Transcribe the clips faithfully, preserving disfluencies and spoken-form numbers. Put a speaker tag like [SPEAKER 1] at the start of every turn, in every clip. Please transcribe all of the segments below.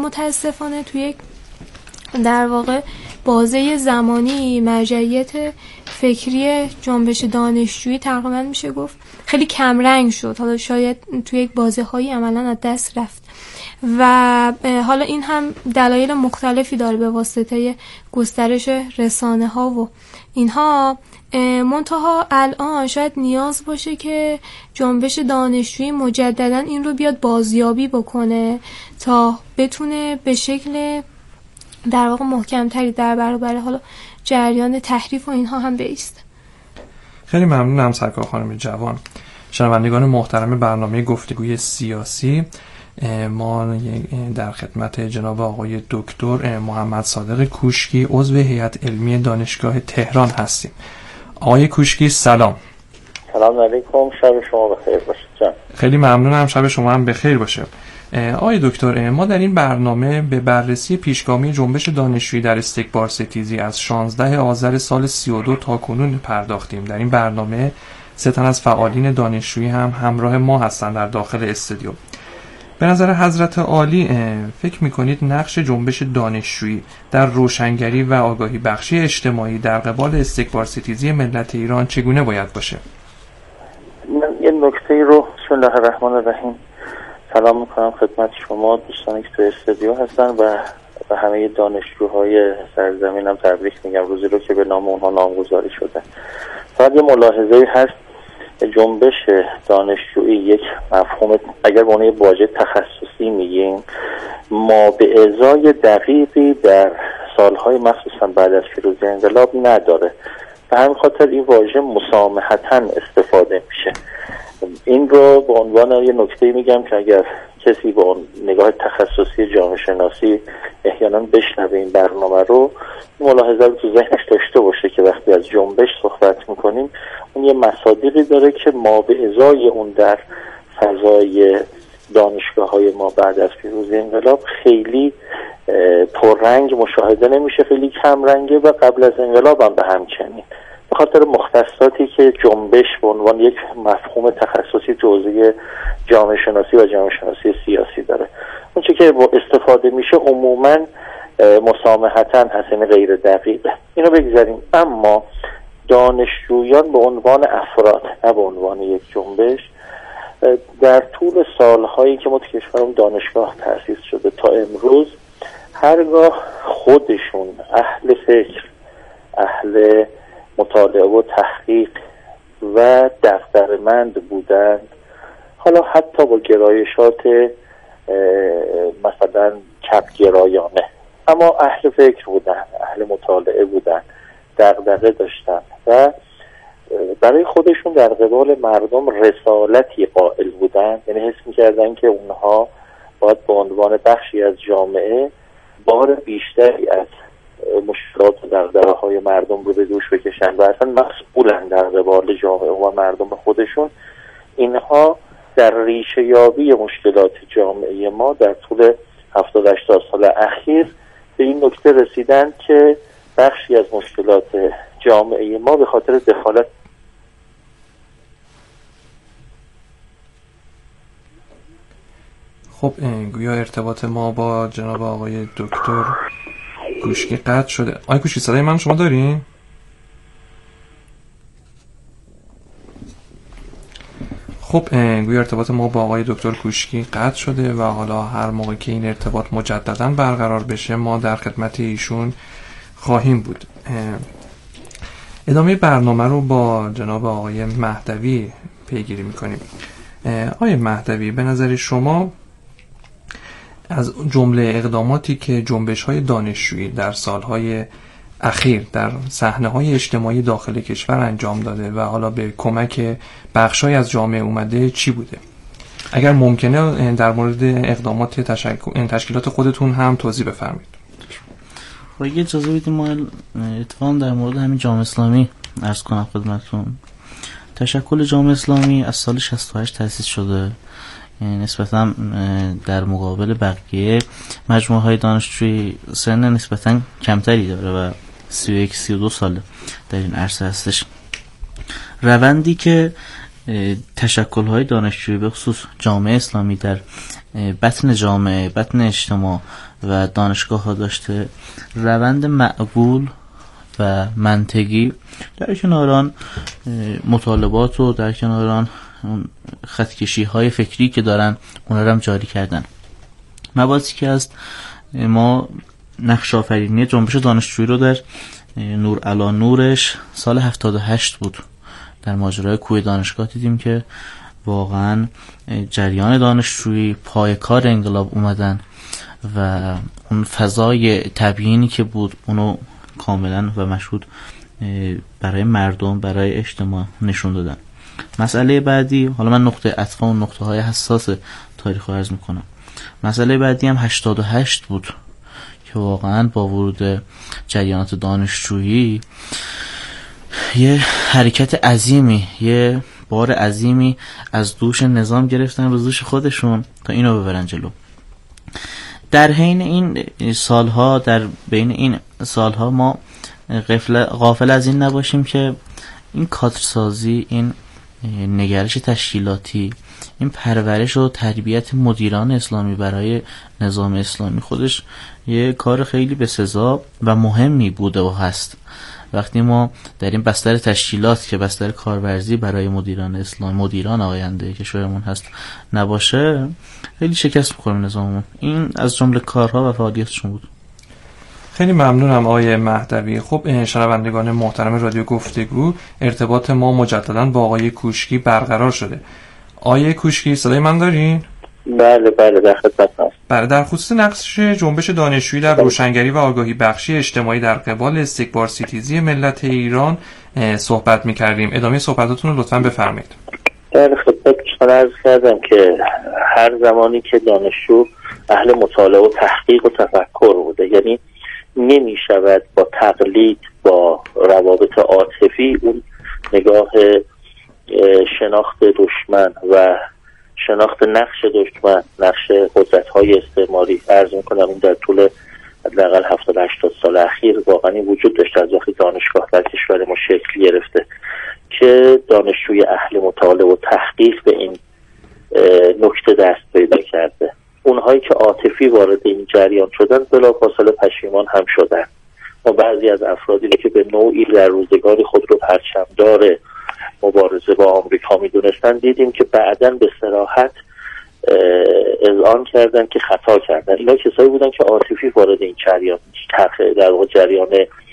[SPEAKER 1] متاسفانه توی یک در واقع بازه زمانی مرجعیت فکری جنبش دانشجویی تقریبا میشه گفت خیلی کمرنگ شد. حالا شاید توی یک بازه هایی عملا از دست رفت و حالا این هم دلایل مختلفی داره به واسطه گسترش رسانه ها و اینها. منتها الان شاید نیاز باشه که جنبش دانشجویی مجددا این رو بیاد بازیابی بکنه تا بتونه به شکل در واقع محکمتری در برابر حالا جریان تحریف و اینها هم بایسته.
[SPEAKER 2] خیلی ممنونم سرکار خانم جوان. شنوندگان محترم برنامه گفتگوی سیاسی، ما در خدمت جناب آقای دکتر محمد صادق کوشکی عضو هیئت علمی دانشگاه تهران هستیم. آقای کوشکی سلام.
[SPEAKER 3] سلام علیکم، شب شما بخیر باشه. جان.
[SPEAKER 2] خیلی ممنونم، شب شما هم بخیر باشه. آقای دکتر، ما در این برنامه به بررسی پیشگامی جنبش دانشجویی در استکبار ستیزی از شانزده آذر سال سی و دو تا کنون پرداختیم. در این برنامه سه تن از فعالین دانشجویی هم همراه ما هستند در داخل استودیو. به نظر حضرت عالی فکر میکنید نقش جنبش دانشجویی در روشنگری و آگاهی بخشی اجتماعی در قبال استکبار ستیزی ملت ایران چگونه باید باشه؟
[SPEAKER 3] من یه نکته رو بسم الله الرحمن الرحیم سلام میکنم خدمت شما دوستانی که تو استودیو هستن و و همه دانشجوهای سرزمینم تبریک میگم روزی رو که به نام اونها نامگذاری شده. فقط یه ملاحظه‌ای هست، جنبش دانشجویی یک مفهوم اگر به عنوان واژه تخصصی میگیم ما به ازای دقیقی در سالهای مخصوصا بعد از پیروزی انقلاب نداره. به همین خاطر این واژه مسامحتاً استفاده میشه. این رو به عنوان یه نکته میگم که اگر کسی با نگاه تخصصی جامعه شناسی احیانا بشنوه این برنامه رو، ملاحظه رو تو ذهنش داشته باشه که وقتی از جنبش صحبت میکنیم اون یه مصادیقی داره که ما به ازای اون در فضای دانشگاه های ما بعد از پیروزی انقلاب خیلی پررنگ مشاهده نمیشه، خیلی کم رنگه و قبل از انقلاب هم به همچنین. به خاطر مختصاتی که جنبش به عنوان یک مفهوم تخصصی تو حوزه جامعه شناسی و جامعه شناسی سیاسی داره. اون چیزی که استفاده میشه عموماً مسامحتاً هست، یعنی غیر دقیقه. اینو بگذاریم. اما دانشجویان به عنوان افراد نه به عنوان یک جنبش در طول سالهایی که ما تو کشورم دانشگاه تأسیس شده تا امروز هرگاه خودشون اهل فکر، اهل مطالعه و تحقیق و دغدغه‌مند بودند، حالا حتی با گرایشات مثلا چپگرایانه، اما اهل فکر بودن، اهل مطالعه بودن، دغدغه داشتن و برای خودشون در قبال مردم رسالتی قائل بودن، یعنی حس می‌کردن که اونها باید به عنوان بخشی از جامعه بار بیشتری از مشکلات و دغدغه‌های مردم رو به دوش بکشن و اصلا مسئولن در قبال جامعه و مردم خودشون. اینها در ریشه یابی مشکلات جامعه ما در طول هفتاد هشتاد سال اخیر به این نکته رسیدن که بخشی از مشکلات جامعه ما به خاطر دخالت
[SPEAKER 2] خب گویا ارتباط ما با جناب آقای دکتر کوشکی قطع شده. آقای کوشکی صدای من شما دارین؟ خب گویا ارتباط ما با آقای دکتر کوشکی قطع شده و حالا هر موقع که این ارتباط مجددا برقرار بشه ما در خدمت ایشون خواهیم بود. ادامه برنامه رو با جناب آقای مهدوی پیگیری میکنیم. آقای مهدوی، به نظر شما از جمله اقداماتی که جنبش‌های دانشجویی در سالهای اخیر در صحنه‌های اجتماعی داخل کشور انجام داده و حالا به کمک بخش‌های از جامعه اومده چی بوده؟ اگر ممکنه در مورد اقدامات تشکیلات خودتون هم توضیح بفرمایید.
[SPEAKER 4] خب اگه اجازه بدید ما اتفاقا در مورد همین جامعه اسلامی عرض کنم خدمتتون. تشکل جامعه اسلامی از سال شصت و هشت تأسیس شده، نسبتا در مقابل بقیه مجموعه های دانشجویی سن نسبتا کمتری داره و سی و یک سی و دو ساله در این عرصه هستش. روندی که تشکل های دانشجویی به خصوص جامعه اسلامی در بطن جامعه، بطن اجتماع و دانشگاه ها داشته روند معقول و منطقی در کنار آن مطالبات و در کنار آن خطکشی های فکری که دارن اونا رو هم جاری کردن. مباحثی که از ما نقش آفرینی جنبش دانشجویی رو در نور علی نورش سال هفتاد و هشت بود در ماجرای کوه دانشگاه دیدیم که واقعا جریان دانشجویی پای کار انقلاب اومدن و اون فضای تبیینی که بود اونو کاملا و مشهود برای مردم، برای اجتماع نشون دادن. مسئله بعدی، حالا من نقطه عطف و نقطه های حساس تاریخ رو عرض میکنم. مسئله بعدی هم هشتاد و هشت بود که واقعا با ورود جریانات دانشجویی یه حرکت عظیمی، یه بار عظیمی از دوش نظام گرفتن روز دوش خودشون تا اینو ببرن جلو. در حین این سالها، در بین این سالها ما غفل غافل از این نباشیم که این کادرسازی، این نگرش تشکیلاتی، این پرورش و تربیت مدیران اسلامی برای نظام اسلامی خودش یه کار خیلی بسزا و مهمی بوده و هست. وقتی ما در این بستر تشکیلات که بستر کارورزی برای مدیران اسلام، مدیران آینده کشورمون هست نباشه، خیلی شکست می‌خوریم نظاممون. این از جمله کارها و فعالیتشون بود.
[SPEAKER 2] خیلی ممنونم آقای مهدوی. خب شنوندگان محترم رادیو گفتگو، ارتباط ما مجددا با آقای کوشکی برقرار شده. آقای کوشکی صدای من دارین؟
[SPEAKER 3] بله بله در خدمتم.
[SPEAKER 2] بله، در خصوص نقش جنبش دانشجویی در روشنگری و آگاهی بخشی اجتماعی در قبال استکبار ستیزی ملت ایران صحبت می‌کردیم. ادامه صحبتاتون رو لطفاً بفرمایید.
[SPEAKER 3] در خدمتتون عرض کردم که هر زمانی که دانشجو اهل مطالعه و تحقیق و تفکر بوده، یعنی نمی شود با تقلید، با روابط عاطفی اون نگاه شناخت دشمن و شناخت نقش دشمن، نقش قدرت‌های استعماری، عرض می‌کنم این در طول حداقل هفتاد هشتاد سال اخیر واقعا وجود داشته از وقتی دانشگاه در کشور ما شکل گرفته که دانشجوی اهل مطالعه و تحقیق به این نکته دست پیدا کرده. اونهایی که عاطفی وارد این جریان شدن بلافاصله پشیمان هم شدن. ما بعضی از افرادی که به نوعی در روزگاری خود رو پرچمدار مبارزه با آمریکا میدونستن دیدیم که بعداً به صراحت اذعان کردن که خطا کردن. اینا کسایی بودن که عاطفی وارد این جریان در واقع جریان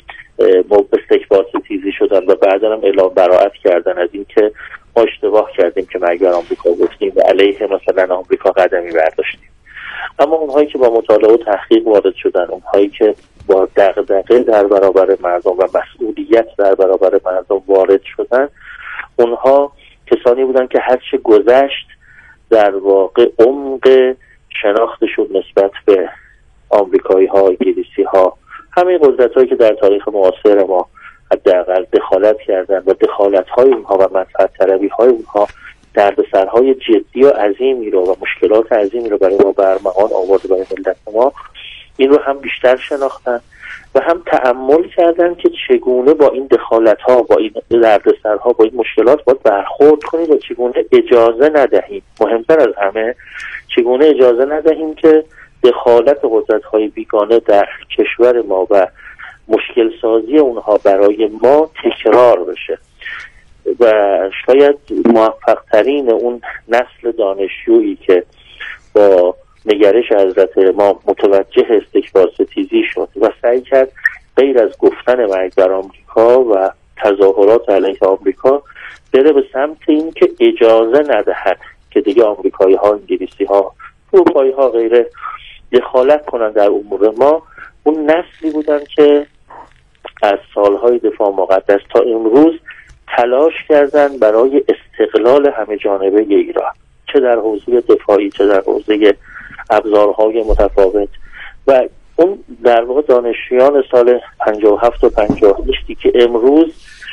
[SPEAKER 3] استکبار ستیزی شدن و بعداً هم اعلام براءت کردن از این که ما اشتباه کردیم که مرگ بر آمریکا گفتیم و علیه مثلا آمریکا قدمی برداشتیم. اما اونهایی که با مطالعه و تحقیق وارد شدن، اونهایی که با دغدغه در برابر مردم و مسئولیت در برابر مردم وارد شدن، اونها کسانی بودن که هرچه گذشت در واقع عمق شناختشون نسبت به آمریکایی ها، انگلیسی ها، همه قدرت هایی که در تاریخ معاصر ما حداقل دخالت کردن و دخالت های اونها و منفعت طلبی های اونها دردسرهای جدی و عظیمی رو و مشکلات عظیمی رو برای ما برمغان آورده برای ملت ما، این رو هم بیشتر شناختن و هم تأمل کردن که چگونه با این دخالت ها، با این دردسرها، با این مشکلات باید برخورد کنیم و چگونه اجازه ندهیم، مهمتر از همه چگونه اجازه ندهیم که دخالت قدرت های بیگانه در کشور ما و مشکل سازی اونها برای ما تکرار بشه. و شاید موفق ترین اون نسل دانشجویی که با نگرش حضرت ما متوجه استکبار ستیزی شد و سعی کرد غیر از گفتن مرگ بر آمریکا و تظاهرات علیه آمریکا بره به سمت این که اجازه ندهد که دیگه آمریکایی ها، انگلیسی ها، اروپایی ها غیره دخالت کنن در امور ما، اون نسلی بودن که از سالهای دفاع مقدس تا امروز تلاش کردن برای استقلال همه جانبه ایران، چه در حوزه دفاعی چه در حوزه ابزارهای متفاوت. و اون در واقع دانشجویان سال پنجاه و هفت و پنجاه و هشت که امروز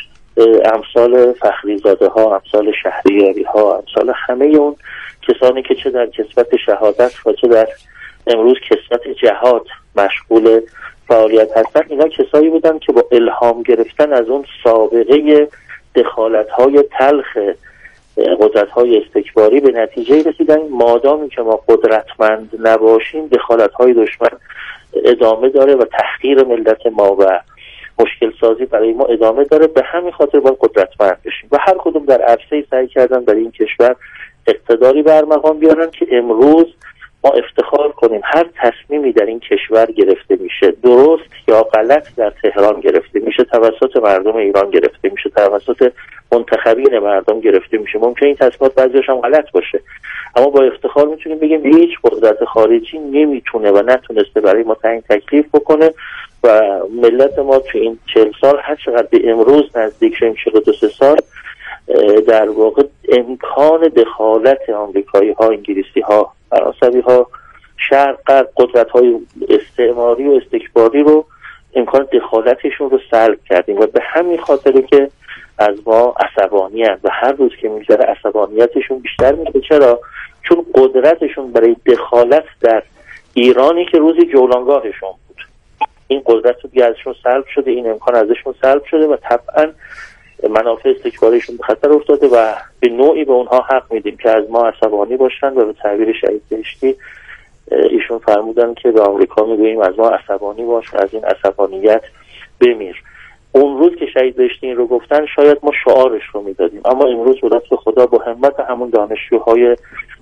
[SPEAKER 3] امثال فخریزاده ها، امثال شهریاری ها، امثال همه اون کسانی که چه در کسبت شهادت و چه در امروز کسبت جهاد مشغول فعالیت هستن، اینا کسایی بودن که با الهام گرفتن از اون سابقه دخالت‌های تلخ قدرت‌های استکباری به نتیجه رسیدن مادامی که ما قدرتمند نباشیم دخالت‌های دشمن ادامه داره و تحقیر ملت ما و مشکل سازی برای ما ادامه داره. به همین خاطر باید قدرتمند بشیم و هر کدوم در عرصه‌ای سعی کردن برای این کشور اقتداری برمقام بیارن که امروز ما افتخار کنیم هر تصمیمی در این کشور گرفته میشه، درست یا غلط، در تهران گرفته میشه، توسط مردم ایران گرفته میشه، توسط منتخبین مردم گرفته میشه. ممکنه این تصمیمات بعضیش هم غلط باشه، اما با افتخار میتونیم بگیم هیچ قدرت خارجی نمیتونه و نتونسته برای ما تعیین تکلیف بکنه و ملت ما تو این چهل سال هر چقدر به امروز نزدیک شدیم، چهل و دو سال، در واقع امکان دخالت آمریکایی ها، انگلیسی ها، فرانسوی ها، شرق، قدرت های استعماری و استکباری رو، امکان دخالتشون رو سلب کردیم و به همین خاطره که از ما عصبانی هستند و هر روز که میگذره عصبانیتشون بیشتر میشه. چرا؟ چون قدرتشون برای دخالت در ایرانی که روزی جولانگاهشون بود، این قدرت رو دیگه ازشون سلب شده، این امکان ازشون سلب شده و طبعا منافع استکباریشون به خطر افتاده و به نوعی به اونها حق میدیم که از ما عصبانی باشن و به تعبیر شهید بهشتی ایشون فرمودن که به آمریکا میگوییم از ما عصبانی باش، از این عصبانیت بمیر. اون روز که شهید بهشتی این رو گفتن شاید ما شعارش رو میدادیم، اما امروز به لطف خدا با همت همون دانشجوهای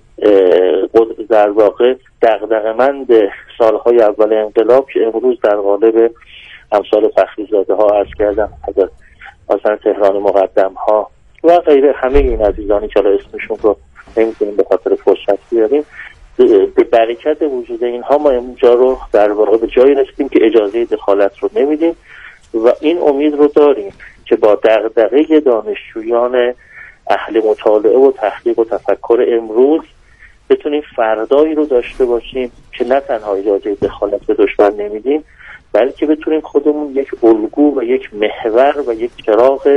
[SPEAKER 3] در واقع دغدغه‌مند سالهای اول انقلاب که امروز در قالب امثال فخریزاده ها عرض کردم، مثلا تهران مقدم ها و غیره، همه این عزیزانی که اسمشون رو نمیتونیم به خاطر فرصت بیاریم، به برکت وجود اینها ما اینجا رو در واقع به جایی رسیدیم که اجازه دخالت رو نمیدیم و این امید رو داریم که با دغدغه دانشجویان اهل مطالعه و تحقیق و تفکر امروز بتونیم فردایی رو داشته باشیم که نه تنها اجازه دخالت به دشمن نمیدیم، بلکه بتونیم خودمون یک الگو و یک محور و یک چراغ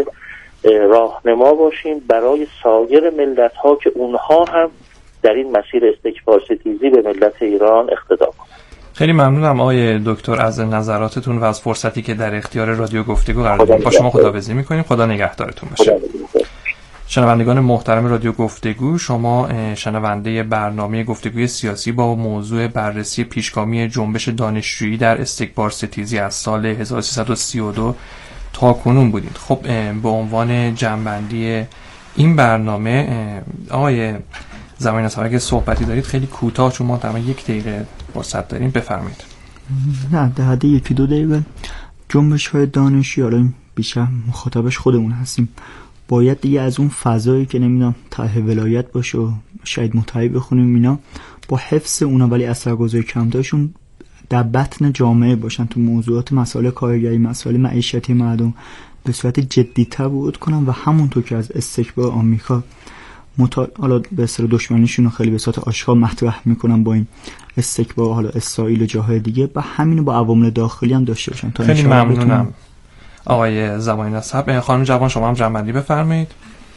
[SPEAKER 3] راهنما باشیم برای سایر ملت ها که اونها هم در این مسیر استکبار ستیزی به ملت ایران اقتدا کنند.
[SPEAKER 2] خیلی ممنونم آقای دکتر از نظراتتون و از فرصتی که در اختیار رادیو گفتگو قرار دادید. با شما خداحافظی می‌کنیم. خدا نگهدارتون باشه. شنوندگان محترم رادیو گفتگو، شما شنونده برنامه گفتگوی سیاسی با موضوع بررسی پیشگامی جنبش دانشجویی در استکبار ستیزی از سال هزار و سیصد و سی و دو تا کنون بودید. خب به عنوان جنبندی این برنامه آقای زمانی نصر اگه صحبتی دارید خیلی کوتاه، چون ما تقریبا یک دقیقه فرصت داریم، بفرمایید.
[SPEAKER 5] نه در حد یکی دو دقیقه. جنبش های دانشجویی، حالا بیشتر مخاطبش خودمون هستیم، باید دیگه از اون فضایی که نمیدونم ته ولایت باشه و شاید متعهی بخونیم اینا، با حفظ اونا ولی اثرگذاری کمترشون در بطن جامعه باشن، تو موضوعات مسائل کارگری، مسائل معیشتی مردم به صورت جدی‌تر ورود کنن و همونطور که از استکبار آمریکا مطال... حالا به اصطلاح دشمنیشون رو خیلی به صورت آشکار مطرح میکنن با این استکبار، حالا اسرائیل و جاهای دیگه، و همینو با عوامل داخلی هم داشته باشن. تا
[SPEAKER 2] خیلی ممنونم آقای زمانی نصب. خانم جوان شما هم جنبندی بفرمایید.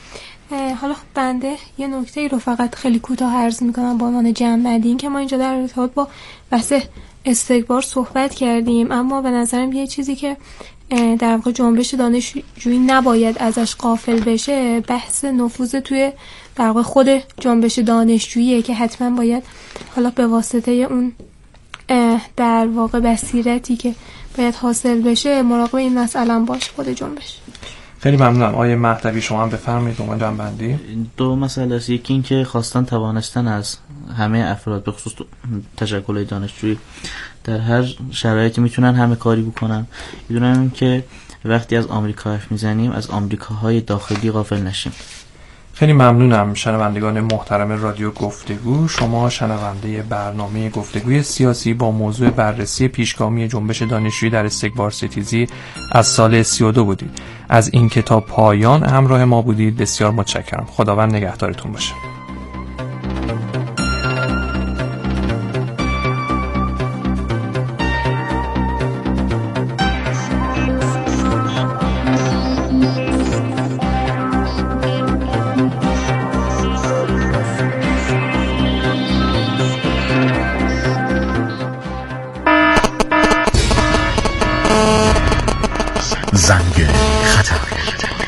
[SPEAKER 1] حالا بنده یه نکته ای رو فقط خیلی کوتاه عرض میکنم با عنوان جنبندی، این که ما اینجا در ارتباط با بحث استکبار صحبت کردیم، اما به نظرم یه چیزی که در واقع جنبش دانشجویی نباید ازش غافل بشه بحث نفوذ توی در واقع خود جنبش دانشجوییه که حتما باید حالا به واسطه اون در واقع بصیرتی که باید حاصل بشه مراقب این مسئله باش خود جنبش.
[SPEAKER 2] خیلی ممنونم. آقای مهدوی شما هم بفرمایید اون جنبندی.
[SPEAKER 4] دو مسئله است. یکی این که خواستن توانستن از همه افراد به خصوص تشکل دانشجویی در هر شرایطی میتونن همه کاری بکنن. میدونم که وقتی از آمریکا حرف میزنیم از آمریکاهای داخلی غافل نشیم.
[SPEAKER 2] خیلی ممنونم شنوندگان محترم رادیو گفتگو. شما شنونده برنامه گفتگوی سیاسی با موضوع بررسی پیشگامی جنبش دانشجویی در استکبار ستیزی از سال سی و دو بودید. از این که تا پایان همراه ما بودید بسیار متشکرم. خداوند نگهدارتون باشه.
[SPEAKER 6] زنگ خطر.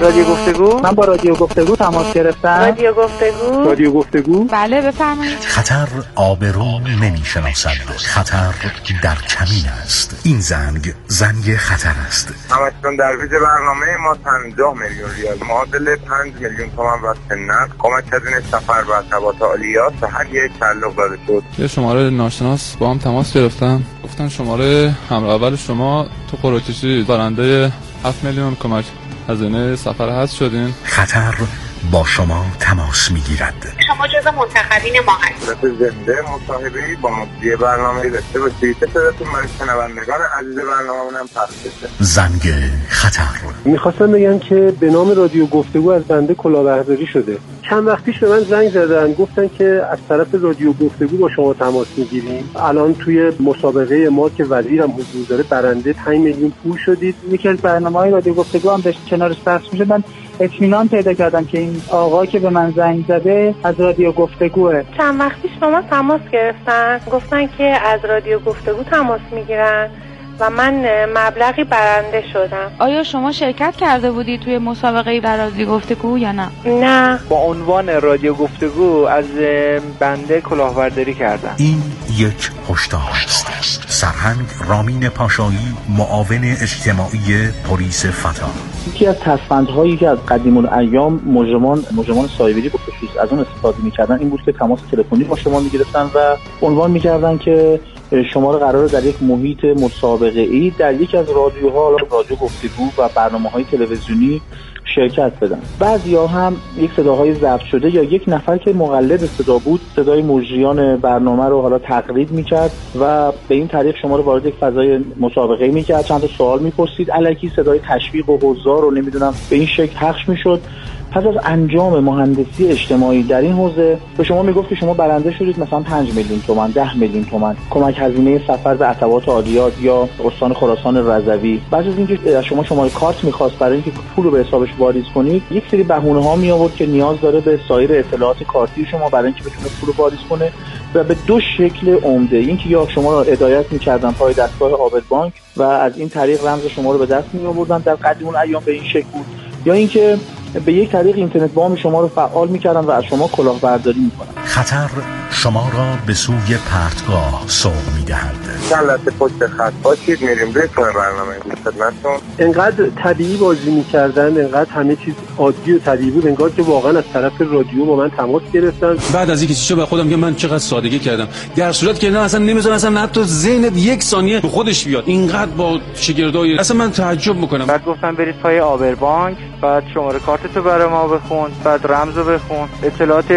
[SPEAKER 6] رادیو گفتگو. من با رادیو گفتگو تماس گرفتم.
[SPEAKER 7] رادیو گفتگو.
[SPEAKER 6] رادیو گفتگو.
[SPEAKER 7] بله بفرمایید.
[SPEAKER 8] خطر آبرو نمیشناسد، خطر در کمین است. این زنگ زنگ خطر است.
[SPEAKER 9] همچنان در ویژه برنامه ما پنجاه میلیون ریال معادل پنج میلیون تومان واسه نقد کمک هزینه سفر و ارتباط عالیات به هر یک تعلق داده شد.
[SPEAKER 10] یه شماره ناشناس با هم تماس گرفتم، گفتن شماره همراه اول شما تو قرعه‌کشی برنده هفت میلیون کمک هزینه سفر هست شدین.
[SPEAKER 8] خطر با شما تماس میگیرد.
[SPEAKER 7] شما جزو منتخبین ما هستید.
[SPEAKER 9] زنده مصاحبه‌ای با مجری برنامه‌ای داشته باشید که صداتون برای شنوندگان عزیز برنامه‌مون هم پخش بشه.
[SPEAKER 8] زنگ خطر.
[SPEAKER 11] میخواستم بگم که به نام رادیو گفتگو از بنده کلاهبرداری شده. چند وقت پیش به من زنگ زدن، گفتن که از طرف رادیو گفتگو با شما تماس میگیریم. الان توی مسابقه ما که وزیرم حضور داره برنده پنج میلیون پول شدید.
[SPEAKER 6] یکی از برنامه‌های رادیو گفتگو هم داشت کنارش پخش میشه. من اطمینان پیدا کردم که این آقا که به من زنگ زده از رادیو گفتگوه.
[SPEAKER 7] چند وقت پیش با ما تماس گرفتن، گفتن که از رادیو گفتگو تماس میگیرن و من مبلغی برنده شدم.
[SPEAKER 12] آیا شما شرکت کرده بودی توی مسابقه در رادیو گفتگو یا نه؟
[SPEAKER 7] نه.
[SPEAKER 6] با عنوان رادیو گفتگو از بنده کلاهبرداری کردم.
[SPEAKER 8] این یک هشدار است. سرهنگ رامین پاشایی، معاون اجتماعی پلیس فتا.
[SPEAKER 4] یکی از تصفندهایی که از قدیم الایام مجرمان مجرمان سایبری به خصوص از اون استفاده می‌کردن این بود که تماس تلفنی با شما می‌گرفتن و عنوان می‌کردن که شما رو قراره در یک محیط مسابقه‌ای در یک از رادیوها، رادیو گفتگو و برنامه‌های تلویزیونی شرکت بدن. بعضیا هم یک صداهای ضبط شده یا یک نفر که مقلد صدا بود صدای مجریان برنامه رو حالا تقلید می‌کرد و به این طریق شما رو وارد یک فضای مسابقه‌ای می‌کرد، چند تا سوال می‌پرسید، الکی صدای تشویق و حضار رو نمیدونم به این شکل پخش می‌شد. پس از انجام مهندسی اجتماعی در این حوزه به شما میگفت که شما برنده شدید مثلا پنج میلیون تومان، ده میلیون تومان کمک هزینه سفر به عتبات عالیات یا استان خراسان رضوی. بعد از اینکه شما شماره کارت می‌خواست برای اینکه پول رو به حسابش واریز کنید، یک سری بهونه‌ها می آورد که نیاز داره به سایر اطلاعات کارتی شما برای اینکه بتونه پول رو واریز کنه و به دو شکل عمده. اینکه یا شما رو هدایت می‌کردن پای دستگاه آبد بانک و از این طریق رمز شما رو به دست می‌آوردن، در قدیم اون ایام به این شکل بود، یا اینکه به یک طریق اینترنت وام شما رو فعال می‌کردن و از شما کلاهبرداری می‌کنن.
[SPEAKER 8] خطر شما را به سوی پرتگاه سوق می‌دهد.
[SPEAKER 9] چند لحظه پشت خط باشید، میریم روی برنامه خدمتتون.
[SPEAKER 11] انقدر طبیعی بازی می‌کردن، انقدر همه چیز عادی و طبیعی بود، انگار که واقعا از طرف رادیو با من تماس گرفتن.
[SPEAKER 13] بعد از اینکه چیزا به خودم که من چقدر سادگی کردم، در صورت که نه اصلا نمی‌ذارن اصلا حتی ذهنت یک ثانیه به خودش بیاد. اینقدر با شگردای اصلا من تعجب می‌کنم.
[SPEAKER 6] بعد گفتن برید پای آبر بانک، بعد شماره کارتتو برای ما بخون، بعد رمزو بخون، اطلاعات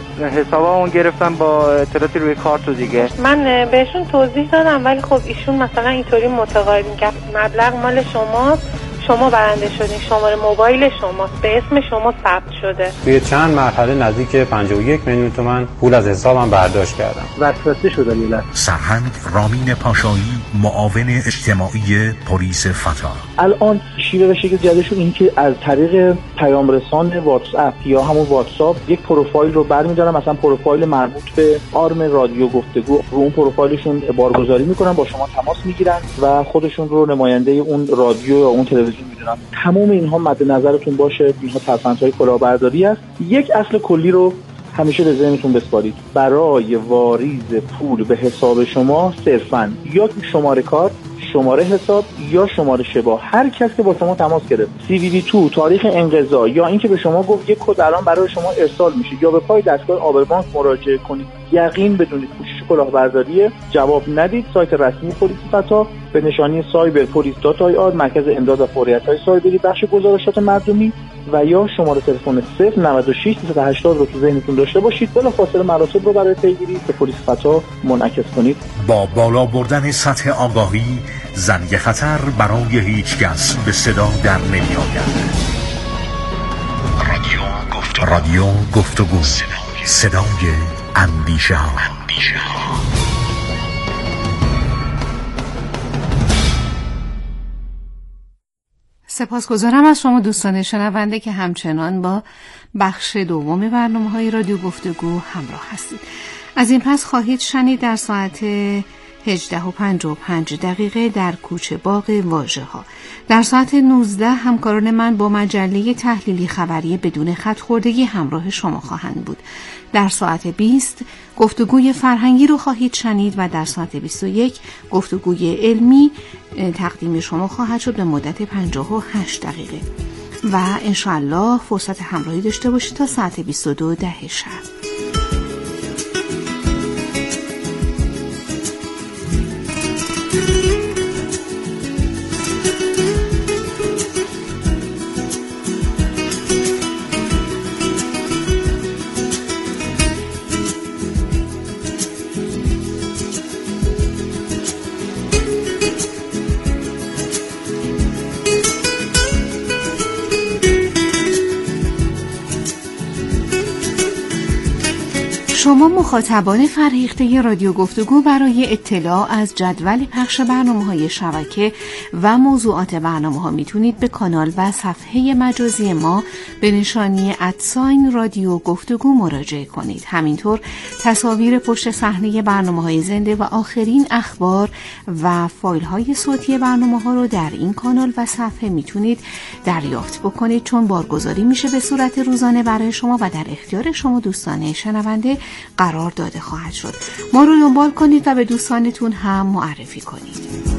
[SPEAKER 6] حسابمون گرفتن با اطلاعاتی روی کارت دیگه.
[SPEAKER 7] من بهشون توضیح دادم ولی خب ایشون مثلا اینطوری متقاعد می‌کرد مبلغ مال شماست، شما برنده شدین، شماره موبایل شماست، به اسم شما ثبت شده.
[SPEAKER 14] توی چند مرحله نزدیک پنجاه و یک میلیون تومان پول از حسابم برداشت کردم.
[SPEAKER 11] وسوسه شدن میلاد.
[SPEAKER 8] سرهنگ رامین پاشایی، معاون اجتماعی پلیس فتا.
[SPEAKER 4] الان شیوه و شکل جدیدشون این که از طریق پیام رسان واتس اپ یا همون واتساپ یک پروفایل رو برمی‌دارن، مثلا پروفایل مربوط به آرم رادیو گفتگو، رو اون پروفایلشون بارگذاری میکنن، با شما تماس میگیرن و خودشون رو نماینده اون رادیو یا اون تلویزیون میدونن. تمام اینها مد نظرتون باشه، اینها ترفندهای کلاهبرداری است. یک اصل کلی رو همیشه به ذهنتون بسپارید. برای واریز پول به حساب شما صرفاً یا شماره کارت، شماره حساب یا شماره شباهت، هر کس که با شما تماس گرفت، سی وی وی دو، تاریخ انقضا یا اینکه به شما گفت یک کد الان برای شما ارسال میشه یا به پای دستگاه آبربانک مراجعه کنید، یقین بدونید کوشش کلاهبرداری، جواب ندید. سایت رسمی پلیس فتا به نشانی سایبر پلیس دات آی آر، مرکز امداد و فوریت‌های سایبری، بخش گزارشات مردمی و یا شماره تلفن صفر نود و شش دویست و هشتاد رو تو ذهنتون داشته باشید. بلافاصله مراسم رو برای پیگیری به پلیس فتا منعکس کنید.
[SPEAKER 8] با بالا بردن سطح آگاهی، زنگ خطر برای هیچ کس به صدا در نمی‌آید. رادیو گفتگو، رادیو گفتگو، صدای اندیشه ها.
[SPEAKER 15] سپاسگزارم از شما دوستان شنونده که همچنان با بخش دوم برنامه‌های رادیو گفتگو همراه هستید. از این پس خواهید شنید در ساعت هجده و پنج و پنج دقیقه در کوچه باغ واژه‌ها. در ساعت نوزده همکاران من با مجله تحلیلی خبری بدون خط خوردگی همراه شما خواهند بود. در ساعت بیست گفتگوی فرهنگی رو خواهید شنید و در ساعت بیست و یک گفتگوی علمی تقدیم شما خواهد شد به مدت پنجاه و هشت دقیقه و انشاءالله فرصت همراهی داشته باشید تا ساعت بیست و دو ده شب. شما مخاطبان فرهیخته رادیو گفتگو برای اطلاع از جدول پخش برنامه‌های شبکه و موضوعات برنامه‌ها میتونید به کانال و صفحه مجازی ما به نشانی ادساین رادیو گفتگو مراجعه کنید. همینطور تصاویر پشت صحنه برنامه‌های زنده و آخرین اخبار و فایل‌های صوتی برنامه‌ها رو در این کانال و صفحه میتونید دریافت بکنید، چون بارگذاری میشه به صورت روزانه برای شما و در اختیار شما دوستان شنونده قرار داده خواهد شد. ما رو دنبال کنید و به دوستانتون هم معرفی کنید.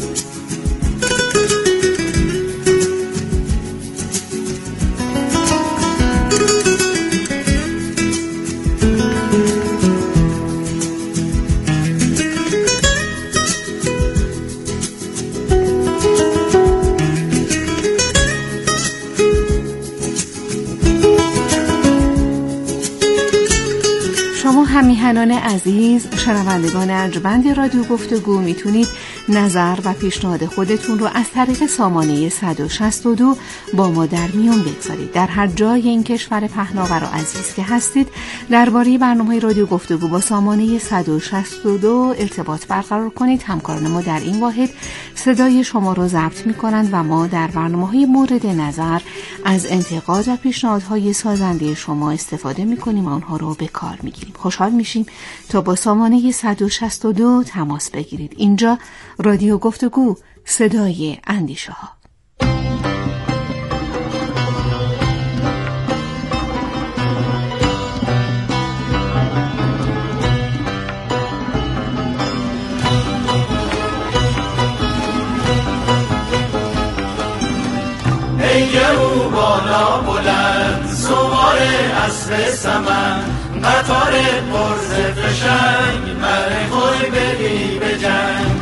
[SPEAKER 15] همیهنان عزیز، شنوندگان ارجمند رادیو گفتگو، میتونید نظر و پیشنهاد خودتون رو از طریق سامانه صد و شصت و دو با ما در میون بگذارید. در هر جای این کشور پهناور و عزیز که هستید درباره برنامه‌های رادیو گفتگو با سامانه صد و شصت و دو ارتباط برقرار کنید. همکاران ما در این واحد صدای شما رو ضبط میکنند و ما در برنامه‌های مورد نظر از انتقاد و پیشنهادهای سازنده شما استفاده میکنیم و آنها رو به کار میگیریم. خوشحال میشیم تا با سامانه صد و شصت و دو تماس بگیرید. اینجا رادیو گفتگو، صدای اندیشه ها.
[SPEAKER 16] ای گرو بالا بلند سوار اسب سمن، قطار پرز فشنگ مره خوی بری به جنگ.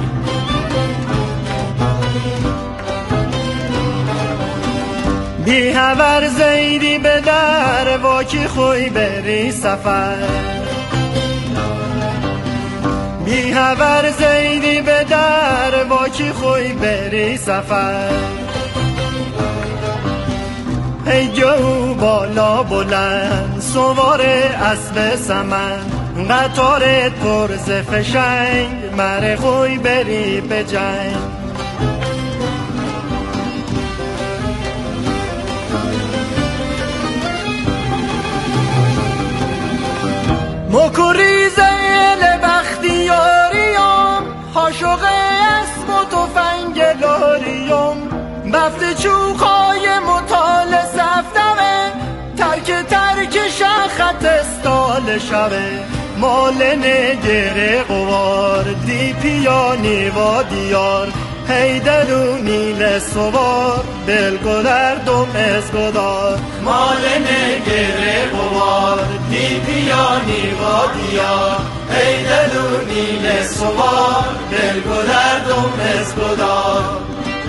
[SPEAKER 16] بی هور زیدی به در واکی خوی بری سفر، بی هور زیدی به در واکی خوی بری سفر. ای جو بالا بلند سوار اسب سمن، قطار پرز فشنگ مره خوی بری به جنگ. مکریزه لبختیاریم حاشق اسب و تفنگ لاریم، بفت چوخای مطال سفتمه ترک ترک شخط استال شوه. مال نگره قوار دی پیانی و دیار، هیدر و نیل سوار بلگدر دوم از گدار. مال نگره قوار دی پیانی و دیار، هیدر و نیل سوار بلگدر دوم از گدار.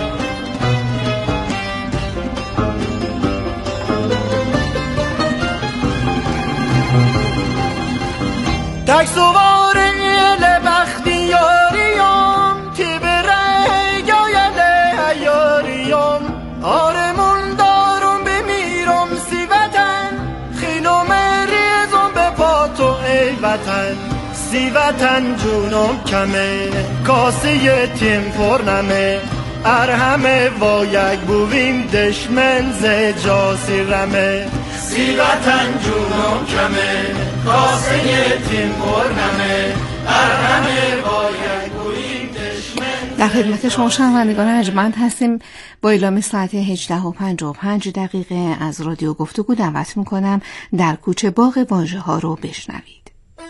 [SPEAKER 16] تک سوار ایل بختیاریم، تی بره گایل هیاریم. آرمون دارم بمیرم سی وطن، خیلوم ریزم به پاتو ای وطن. سی وطن جونم کمه کاسه تیم پر نمه، ارهمه و یک بویم دشمن ز جاسی رمه. سی وطن جونم کمه کاسه تیم پر نمه، ارهمه با یک بویم
[SPEAKER 15] در خدمت شما شنوندگان ارجمند هستیم. با اعلام ساعت هجده و پنجاه و پنج دقیقه از رادیو گفتگو دعوت میکنم در کوچه باغ واژه ها رو بشنوید.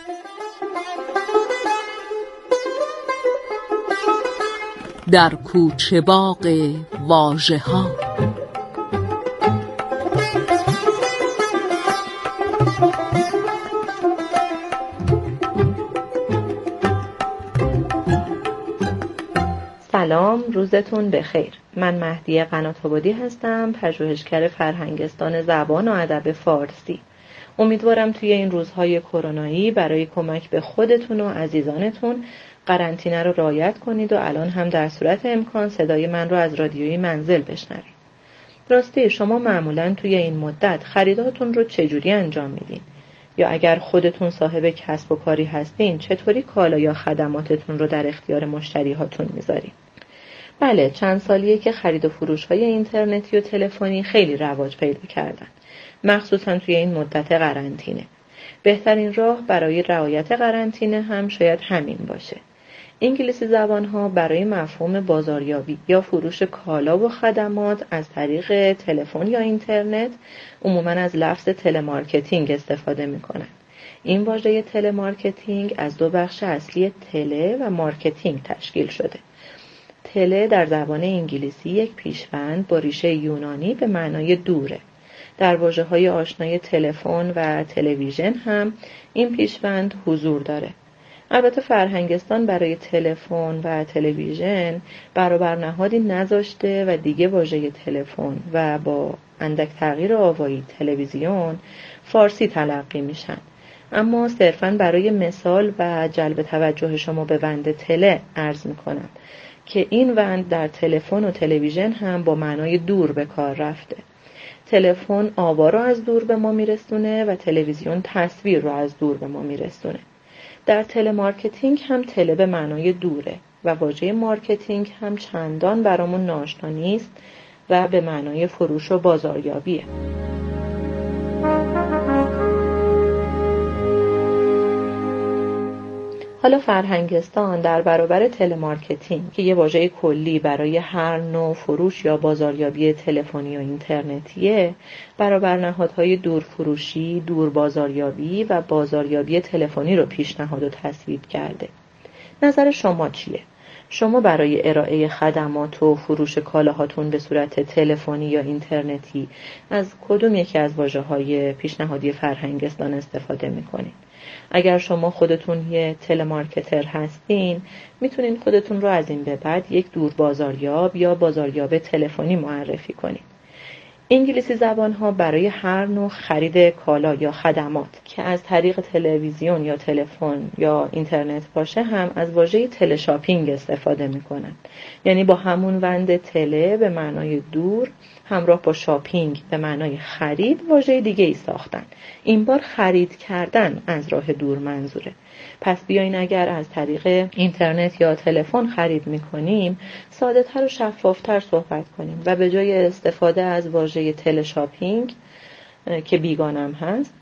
[SPEAKER 15] در کوچه باغ واژه ها.
[SPEAKER 17] سلام، روزتون بخیر. من مهدی قنات‌آبادی هستم، پژوهشگر فرهنگستان زبان و ادب فارسی. امیدوارم توی این روزهای کرونایی برای کمک به خودتون و عزیزانتون قرنطینه رو رعایت کنید و الان هم در صورت امکان صدای من رو از رادیوی منزل بشنوید. راستی شما معمولاً توی این مدت خریداتون رو چجوری انجام میدین؟ یا اگر خودتون صاحب کسب و کاری هستین چطوری کالا یا خدماتتون رو در اختیار مشتری هاتون میذارین؟ بله، چند سالیه که خرید و فروش های اینترنتی و تلفنی خیلی رواج پیدا کردن، مخصوصا توی این مدت قرنطینه. بهترین راه برای رعایت قرنطینه هم شاید همین باشه. انگلیسی زبان ها برای مفهوم بازاریابی یا فروش کالا و خدمات از طریق تلفن یا اینترنت عموماً از لفظ تلمارکتینگ استفاده میکنن. این واژه تلمارکتینگ از دو بخش اصلی تله و مارکتینگ تشکیل شده. تله در زبان انگلیسی یک پیشوند با ریشه یونانی به معنای دوره. در واژه‌های آشنای تلفن و تلویزیون هم این پیشوند حضور داره. البته فرهنگستان برای تلفن و تلویزیون برابر نهادی نذاشته و دیگه واژه تلفن و با اندک تغییر آوایی تلویزیون فارسی تلقی میشن. اما صرفاً برای مثال و جلب توجه شما به وند تله عرض میکنم که این وند در تلفن و تلویزیون هم با معنای دور به کار رفته. تلفن آوا رو از دور به ما میرسونه و تلویزیون تصویر رو از دور به ما میرسونه. در تلمارکتینگ هم تله به معنای دوره و واژه مارکتینگ هم چندان برامون ناآشنا نیست و به معنای فروش و بازاریابیه. حالا فرهنگستان در برابر تلمارکتینگ که یه واژه کلی برای هر نوع فروش یا بازاریابی تلفنی و اینترنتیه، برابر نهادهای دور فروشی، دور بازاریابی و بازاریابی تلفنی رو پیشنهاد و تصویب کرده. نظر شما چیه؟ شما برای ارائه خدمات و فروش کالاهاتون به صورت تلفنی یا اینترنتی از کدوم یکی از واژه‌های پیشنهادی فرهنگستان استفاده می‌کنید؟ اگر شما خودتون یه تلمارکتر هستین، میتونین خودتون رو از این به بعد یک دور بازاریاب یا بازاریاب تلفنی معرفی کنید. انگلیسی زبان ها برای هر نوع خرید کالا یا خدمات که از طریق تلویزیون یا تلفن یا اینترنت باشه هم از واژه تله شاپینگ استفاده میکنن. یعنی با همون وند تله به معنای دور همراه با شاپینگ به معنای خرید واژه دیگه ای ساختن. این بار خرید کردن از راه دور منظوره. پس بیاین اگر از طریق اینترنت یا تلفن خرید میکنیم ساده تر و شفافتر صحبت کنیم و به جای استفاده از واژه تله شاپینگ که بیگانم هست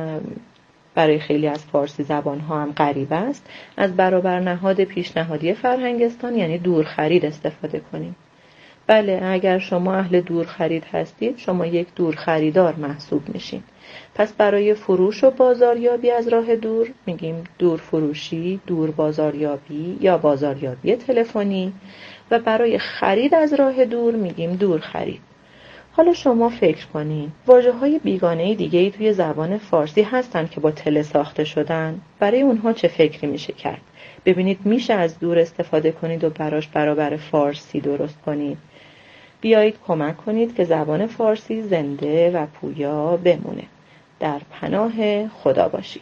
[SPEAKER 17] برای خیلی از فارسی زبان ها هم غریب است، از برابر نهاد پیشنهادی فرهنگستان یعنی دور خرید استفاده کنیم. بله، اگر شما اهل دور خرید هستید شما یک دور خریدار محسوب میشین. پس برای فروش و بازاریابی از راه دور میگیم دور فروشی، دور بازاریابی یا بازاریابی تلفنی و برای خرید از راه دور میگیم دور خرید. حالا شما فکر کنین واژه‌های بیگانه دیگه‌ای توی زبان فارسی هستن که با تله ساخته شدن. برای اونها چه فکری میشه کرد؟ ببینید میشه از دور استفاده کنید و براش برابر فارسی درست کنید. بیایید کمک کنید که زبان فارسی زنده و پویا بمونه. در پناه خدا باشید.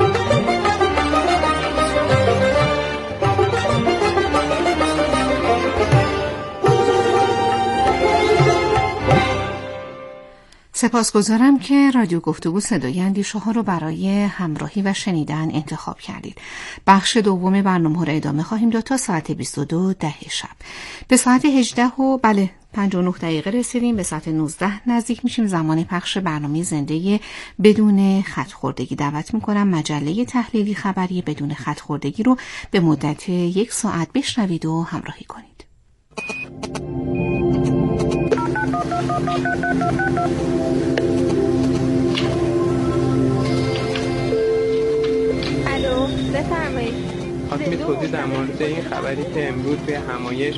[SPEAKER 15] سپاسگزارم که رادیو گفتگو صدای اندیشه ها رو برای همراهی و شنیدن انتخاب کردید. بخش دوم برنامه رو ادامه خواهیم داد تا ساعت بیست و دو ده شب. به ساعت هجده و بله پنجاه و نه دقیقه رسیدیم، به ساعت نوزده نزدیک میشیم. زمان پخش برنامه زنده بدون خط خوردگی. دعوت میکنم مجله تحلیلی خبری بدون خط خوردگی رو به مدت یک ساعت بشنوید و همراهی کنید.
[SPEAKER 18] الو بفرمایید. خواستم توضیح در مورد این خبری که امروز به همایش